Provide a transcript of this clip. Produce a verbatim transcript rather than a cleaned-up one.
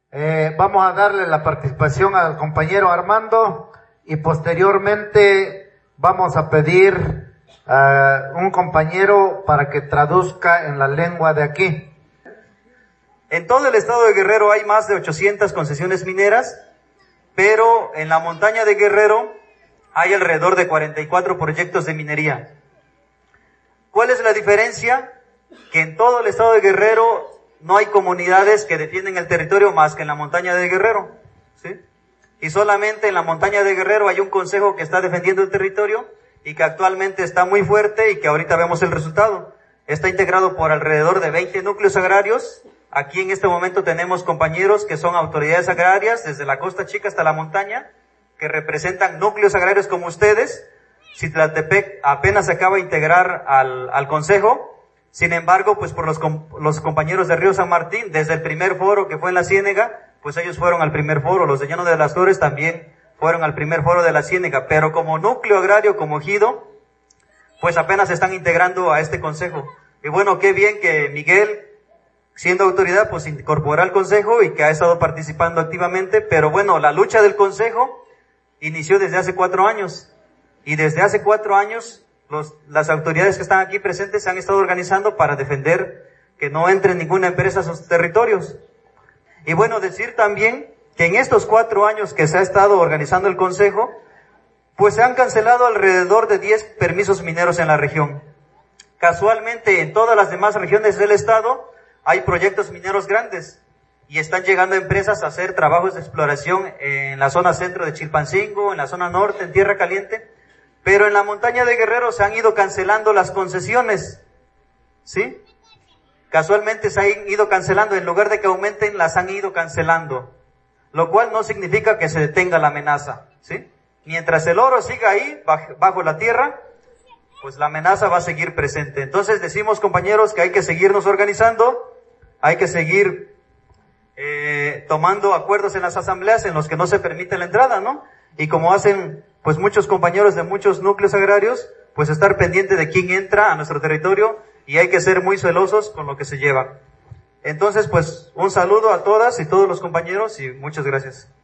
Eh, vamos a darle la participación al compañero Armando y posteriormente vamos a pedir a un compañero para que traduzca en la lengua de aquí. En todo el estado de Guerrero hay más de ochocientas concesiones mineras, pero en la montaña de Guerrero hay alrededor de cuarenta y cuatro proyectos de minería. ¿Cuál es la diferencia? Que en todo el estado de Guerrero no hay comunidades que defienden el territorio más que en la montaña de Guerrero, ¿sí? Y solamente en la montaña de Guerrero hay un consejo que está defendiendo el territorio y que actualmente está muy fuerte y que ahorita vemos el resultado. Está integrado por alrededor de veinte núcleos agrarios. Aquí en este momento tenemos compañeros que son autoridades agrarias desde la Costa Chica hasta la montaña, que representan núcleos agrarios como ustedes. Citlaltepec apenas se acaba de integrar al, al consejo. Sin embargo, pues por los, los compañeros de Río San Martín, desde el primer foro que fue en la Ciénega, pues ellos fueron al primer foro. Los de Llano de las Flores también fueron al primer foro de la Ciénega, pero como núcleo agrario, como ejido, pues apenas se están integrando a este consejo. Y bueno, qué bien que Miguel, siendo autoridad, pues incorporó al consejo y que ha estado participando activamente, pero bueno, la lucha del consejo inició desde hace cuatro años. Y desde hace cuatro años, los, las autoridades que están aquí presentes se han estado organizando para defender que no entre ninguna empresa a sus territorios. Y bueno, decir también que en estos cuatro años que se ha estado organizando el consejo, pues se han cancelado alrededor de diez permisos mineros en la región. Casualmente, en todas las demás regiones del estado hay proyectos mineros grandes y están llegando empresas a hacer trabajos de exploración en la zona centro de Chilpancingo, en la zona norte, en Tierra Caliente. Pero en la montaña de Guerrero se han ido cancelando las concesiones, ¿sí? Casualmente se han ido cancelando, en lugar de que aumenten, las han ido cancelando. Lo cual no significa que se detenga la amenaza, ¿sí? Mientras el oro siga ahí, bajo, bajo la tierra, pues la amenaza va a seguir presente. Entonces decimos, compañeros, que hay que seguirnos organizando, hay que seguir eh, tomando acuerdos en las asambleas en los que no se permite la entrada, ¿no? Y como hacen pues muchos compañeros de muchos núcleos agrarios, pues estar pendiente de quién entra a nuestro territorio y hay que ser muy celosos con lo que se lleva. Entonces, pues un saludo a todas y todos los compañeros y muchas gracias.